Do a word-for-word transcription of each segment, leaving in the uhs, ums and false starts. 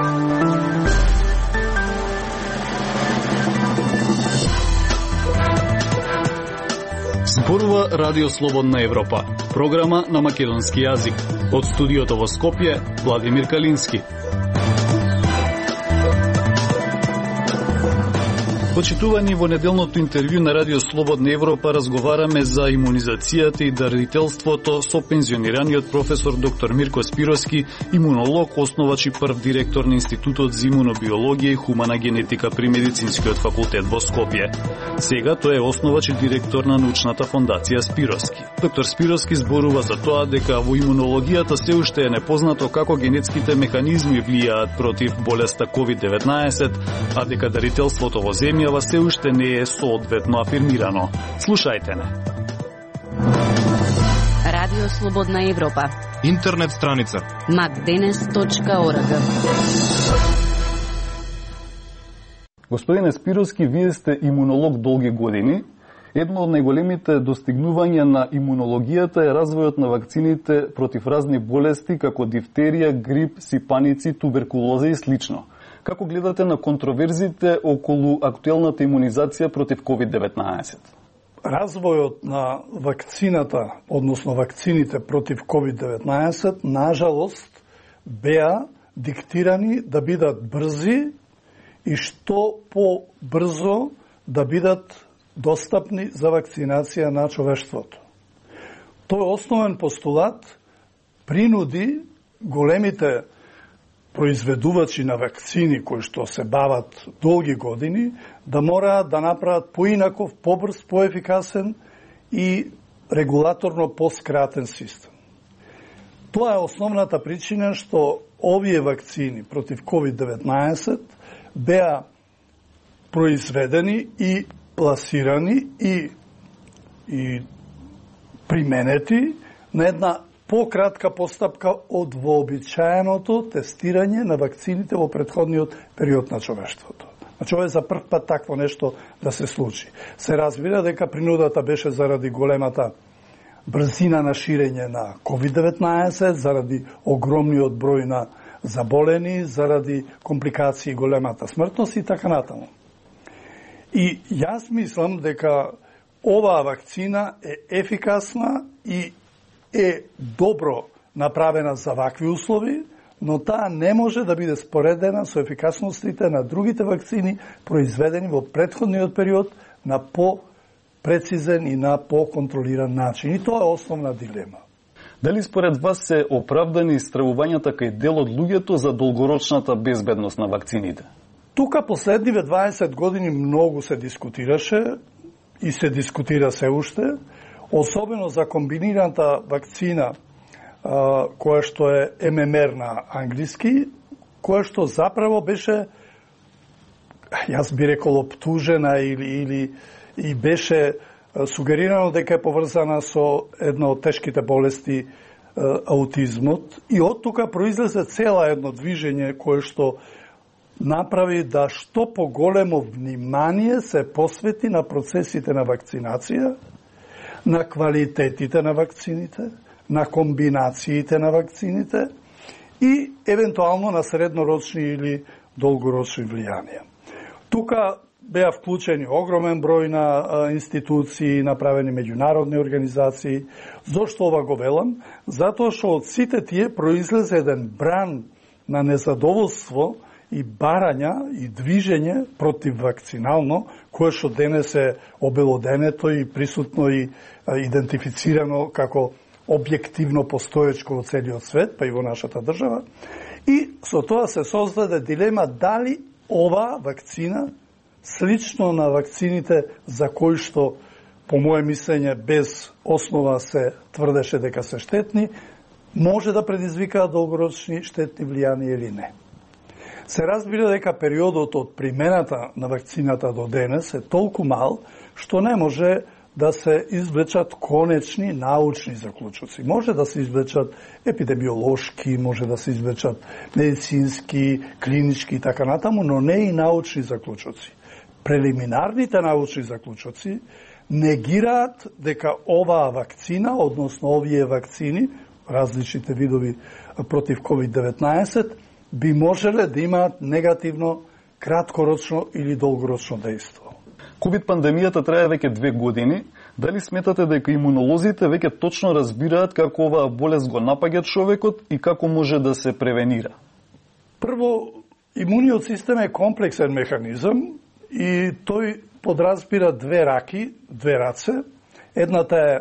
Зборува Радио Слободна Европа, програма на македонски јазик. Од студиото во Скопје, Владимир Калински. Почитувани, во неделното интервју на Радио Слободна Европа разговараме за имунизацијата и дарителството со пензионираниот професор доктор Мирко Спировски, имунолог, основач и прв директор на Институтот за имунобиологија и хумана генетика при Медицинскиот факултет во Скопје. Сега тој е основач и директор на научната фондација Спировски. Доктор Спировски зборува за тоа дека во имунологијата се уште е непознато како генетските механизми влијаат против болеста ковид деветнаесет, а дека дарителството во земја се уште не е соодветно афирмирано. Слушајте не. Радио Слободна Европа. Интернет страница макденес точка орг. Господине Спировски, вие сте имунолог долги години. Едно од најголемите достигнувања на имунологијата е развојот на вакцините против разни болести како дифтерија, грип, сипаници, туберкулоза и слично. Како гледате на контроверзите околу актуелната имунизација против ковид деветнаесет? Развојот на вакцината, односно вакцините против ковид деветнаесет, нажалост, беа диктирани да бидат брзи и што по-брзо да бидат достапни за вакцинација на човештвото. Тој основен постулат принуди големите произведувачи на вакцини кои што се бават долги години да мораат да направат поинаков, побрз, поефикасен и регулаторно поскратен систем. Тоа е основната причина што овие вакцини против ковид деветнаесет беа произведени и пласирани и, и применети на една пократка постапка од вообичаеното тестирање на вакцините во претходниот период на човештвото. Значи, ова е за прв пат такво нешто да се случи. Се разбира дека принудата беше заради големата брзина на ширење на ковид деветнаесет, заради огромниот број на заболени, заради компликации, големата смртност и така натаму. И јас мислам дека оваа вакцина е ефикасна и е добро направена за вакви услови, но таа не може да биде споредена со ефикасностите на другите вакцини произведени во претходниот период на по-прецизен и на по-контролиран начин. И тоа е основна дилема. Дали според вас се оправдани стравувањата кај дел од луѓето за долгорочната безбедност на вакцините? Тука последниве дваесет години многу се дискутираше и се дискутира се уште, особено за комбинираната вакцина, која што е Ем Ем Ер на англиски, која што заправо беше, јас би рекол, оптужена или, или и беше сугерирано дека е поврзана со една од тешките болести, аутизмот. И од тука произлезе цела едно движење кое што направи да што поголемо внимание се посвети на процесите на вакцинација, на квалитетите на вакцините, на комбинациите на вакцините и евентуално на среднорочни или долгорочни влијанија. Тука беа вклучени огромен број на институции, направени меѓународни организации. Зошто ова го велам? Затоа што од сите тие произлезе еден бран на незадоволство и барања и движење против вакцинално, кое што денес е обелоденето и присутно и идентифицирано како објективно постоечко во целиот свет, па и во нашата држава. И со тоа се создаде дилема дали ова вакцина, слично на вакцините за кои што, по моје мислење, без основа се тврдеше дека се штетни, може да предизвикаат долгорочни штетни влијанија или не. Се разбира дека периодот од примената на вакцината до денес е толку мал, што не може да се извлечат конечни научни заклучоци. Може да се извлечат епидемиолошки, може да се извлечат медицински, клинички и така натаму, но не и научни заклучоци. Прелиминарните научни заклучоци негираат дека оваа вакцина, односно овие вакцини, различните видови против ковид деветнаесет, би можеле да имаат негативно краткорочно или долгорочно дејство. ковид пандемијата трае веќе две години. Дали сметате дека имунолозите веќе точно разбираат како оваа болест го напаѓа човекот и како може да се превенира? Прво, имуниот систем е комплексен механизам и тој подразбира две раки, две раце. Едната е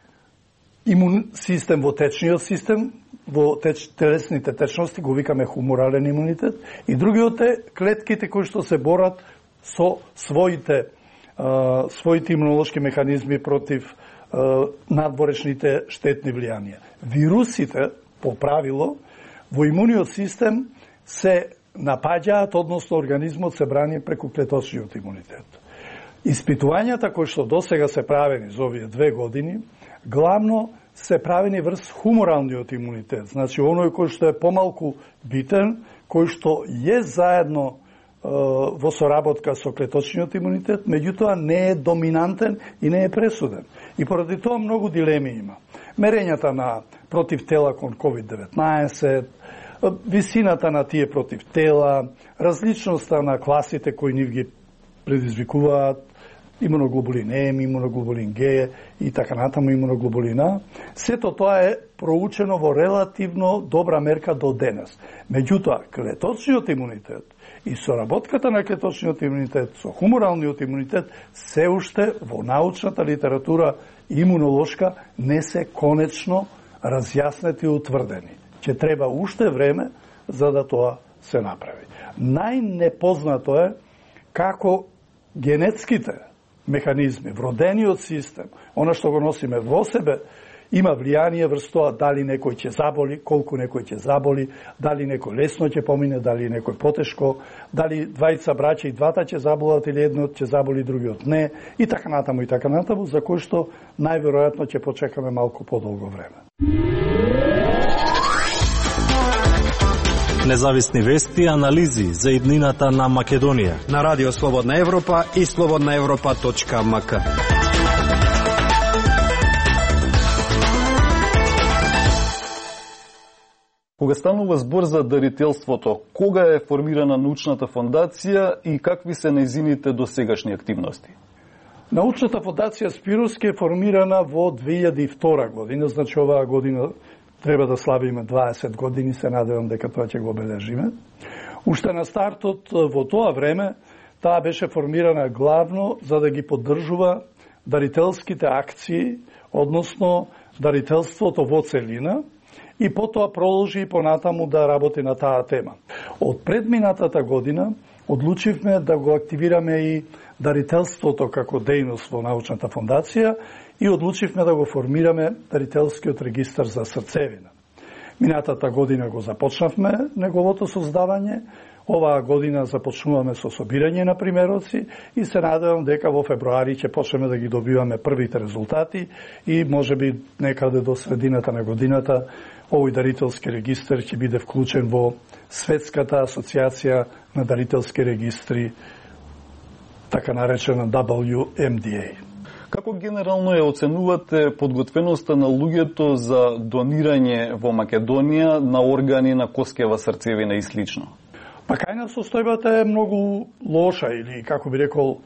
имун систем во течниот систем, во теч, телесните течности, го викаме хуморален имунитет, и другиот е клетките кои што се борат со своите а, своите имунолошки механизми против а, надворешните штетни влијанија. Вирусите, по правило, во имуниот систем се напаѓаат, односно организмот се брани преку клеточниот имунитет. Испитувањата кои што досега се правени за овие две години, главно се правени врз хуморалниот имунитет, значи оној кој што е помалку битен, кој што е заедно е, во соработка со клеточниот имунитет, меѓутоа не е доминантен и не е пресуден. И поради тоа многу дилеми има. Мерењата на против тела кон ковид деветнаесет, висината на тие против тела, различноста на класите кои нив ги предизвикуваат, имуноглобулин М, имуноглобулин Г и така натаму имуноглобулин А. Сето тоа е проучено во релативно добра мерка до денес. Меѓутоа, клеточниот имунитет и соработката на клеточниот имунитет со хуморалниот имунитет се уште во научната литература имунолошка не се конечно разјаснети и утврдени. Ќе треба уште време за да тоа се направи. Најнепознато е како генетските механизми, вродениот систем, она што го носиме во себе, има влијание врз тоа дали некој ќе заболи, колку некој ќе заболи, дали некој лесно ќе помине, дали некој потешко, дали двајца браќа и двата ќе заболат или едниот ќе заболи, другиот не, и така натаму и така натаму, за кој што најверојатно ќе почекаме малку подолго време. Независни вести и анализи за иднината на Македонија на Радио Слободна Европа и слободна европа точка ем ка. Кога станува збор за дарителството, кога е формирана научната фондација и какви се нејзините досегашни активности? Научната фондација Спироски е формирана во две илјади и втора година, значи оваа година треба да славиме дваесет години, се надевам дека тоа ќе го обележиме. Уште на стартот во тоа време, таа беше формирана главно за да ги поддржува дарителските акции, односно дарителството во целина, и потоа продолжи и понатаму да работи на таа тема. Од предминатата година одлучивме да го активираме и дарителството како дејност во научната фондација и одлучивме да го формираме дарителскиот регистар за срцевина. Минатата година го започнавме неговото создавање, оваа година започнуваме со собирање на примероци и се надевам дека во февруари ќе почнеме да ги добиваме првите резултати и можеби некаде до средината на годината овој дарителски регистар ќе биде вклучен во Светската асоциација на дарителски регистри, така наречена дабл ю ем ди ей. Како генерално ја оценувате подготвеноста на луѓето за донирање во Македонија на органи на коскева срцевина и слично? Па кајна состојбата е многу лоша или, како би рекол,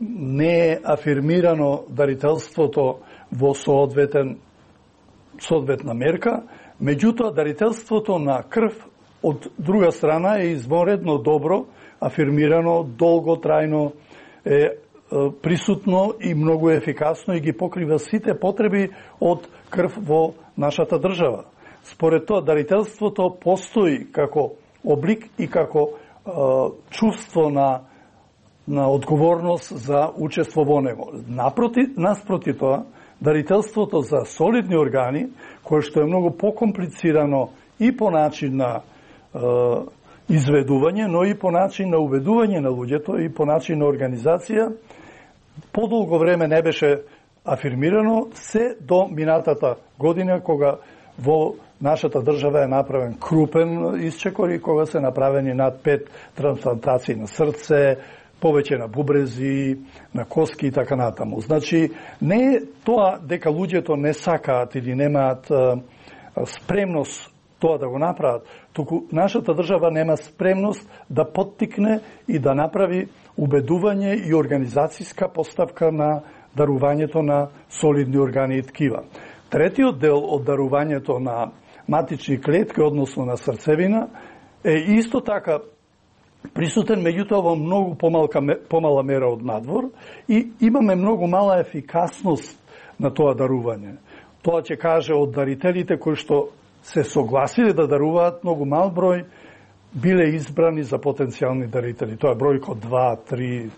не е афирмирано дарителството во соодветен соодветна мерка, меѓутоа дарителството на крв од друга страна е извонредно добро афирмирано, долготрајно е присутно и многу ефикасно и ги покрива сите потреби од крв во нашата држава. Според тоа, дарителството постои како облик и како е, чувство на, на одговорност за учество во него. Напроти, наспроти тоа, дарителството за солидни органи, кое што е многу покомплицирано и по начин на е, изведување, но и по начин на уведување на луѓето и по начин на организација, подолго време не беше афирмирано, се до минатата година, кога во нашата држава е направен крупен исчекор и кога се направени над пет трансплантации на срце, повеќе на бубрези, на коски и така натаму. Значи, не е тоа дека луѓето не сакаат или немаат спремност тоа да го направат, туку нашата држава нема спремност да поттикне и да направи убедување и организацијска поставка на дарувањето на солидни органи и ткива. Третиот дел од дарувањето на матични клетки, односно на срцевина, е исто така присутен, меѓутоа во многу помалка, помала мера од надвор и имаме многу мала ефикасност на тоа дарување. Тоа ќе каже од дарителите кои што се согласиле да даруваат, многу мал број биле избрани за потенцијални дарители. Тоа е бројко два три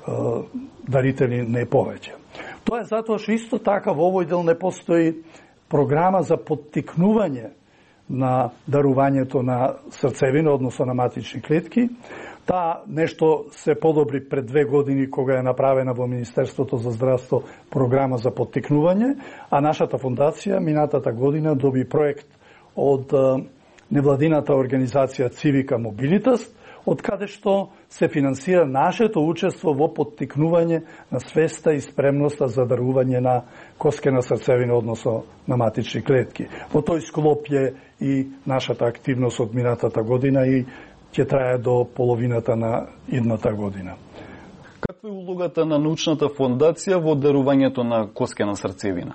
дарители, не повеќе. Тоа е затоа што исто така во овој дел не постои програма за поттикнување на дарувањето на срцевина, односно на матични клетки. Таа нешто се подобри пред две години кога е направена во Министерството за здравство програма за поттикнување, а нашата фондација минатата година доби проект од невладината организација Civica Mobilitas, од каде што се финансира нашето учество во поттикнување на свеста и спремноста за дарување на коскена срцевина, односно на матични клетки. Во тој склоп е и нашата активност од минатата година и ќе трае до половината на идната година. Каква е улогата на научната фондација во дарувањето на коскена срцевина?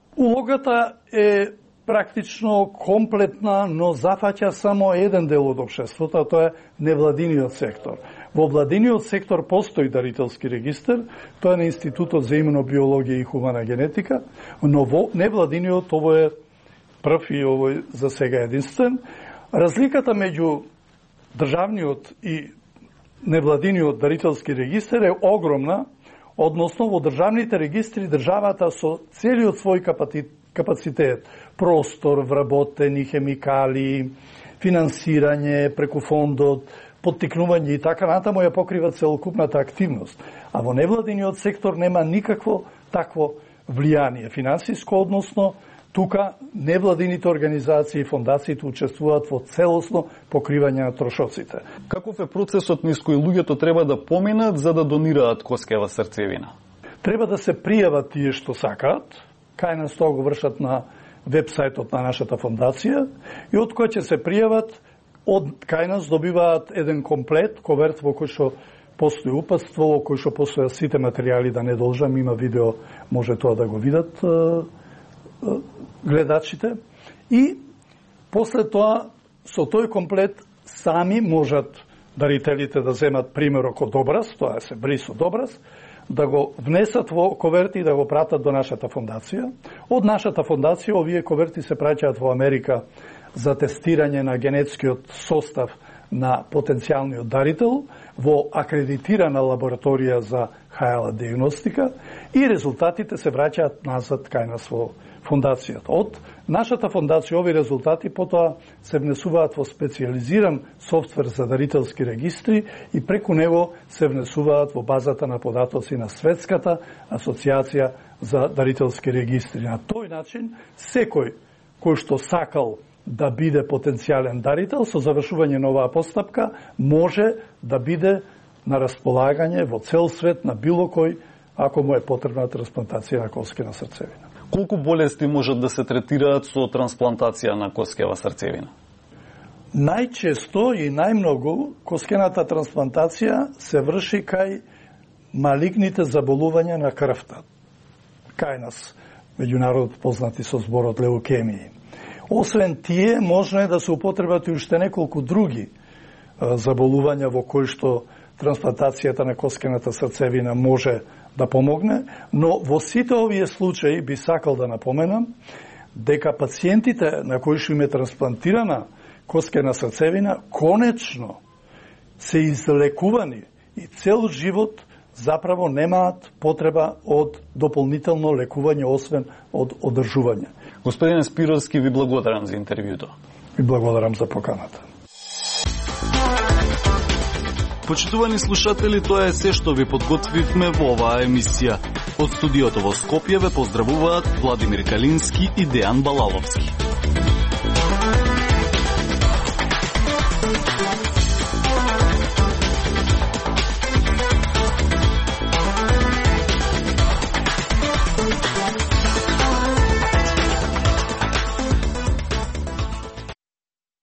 Улогата е практично комплетна, но зафаќа само еден дел од општеството, а тоа е невладиниот сектор. Во владиниот сектор постои дарителски регистар, тоа е на Институтот за имунобиологија и хумана генетика, но во невладиниот ово е прв и овој за сега единствен. Разликата меѓу државниот и невладиниот дарителски регистар е огромна, односно во државните регистри државата со целиот свој капацитет, простор, вработени хемикали, финансирање преку фондот, поттикнување и така натаму ја покрива целокупната активност. А во невладиниот сектор нема никакво такво влијание финансиско, односно тука невладините организации и фондациите учествуваат во целосно покривање на трошоците. Каков е процесот низ кој луѓето треба да поминат за да донираат коскева срцевина? Треба да се пријават тие што сакаат, кај нас тоа го вршат на вебсајтот на нашата фондација и од кој ќе се пријават, од кај нас добиваат еден комплет, коверт во кој што постои упатство, во кој што постојат сите материјали, да не должам, има видео, може тоа да го видат гледачите. И после тоа, со тој комплет, сами можат дарителите да земат примерок од образ, тоа се брис од образ, да го внесат во коверти и да го пратат до нашата фондација. Од нашата фондација овие коверти се праќаат во Америка за тестирање на генетскиот состав на потенцијалниот дарител во акредитирана лабораторија за ха ел а диагностика и резултатите се враќаат назад кај нас во фондацијата. Од нашата фондација овие резултати потоа се внесуваат во специјализиран софтвер за дарителски регистри и преку него се внесуваат во базата на податоци на Светската асоциација за дарителски регистри. На тој начин секој кој што сакал да биде потенцијален дарител со завршување на оваа постапка може да биде на располагање во цел свет на било кој ако му е потребна трансплантација на коскена срцевина. Колку болести можат да се третираат со трансплантација на коскева срцевина? Најчесто и најмногу коскената трансплантација се врши кај малигните заболувања на крвта. Кај нас, меѓународно познати со зборот леукемии. Освен тие, можно е да се употребат и уште неколку други заболувања во кои што трансплантацијата на коскената срцевина може да помогне, но во сите овие случаи би сакал да напоменам дека пациентите на кои што им е трансплантирана коскена срцевина конечно се излекувани и цел живот заправо немаат потреба од дополнително лекување освен од одржување. Господин Спировски, ви благодарам за интервјуто. Ви благодарам за поканата. Почитувани слушатели, тоа е се што ви подготвивме во оваа емисија. Од студиото во Скопје ве поздравуваат Владимир Калински и Дејан Балаловски.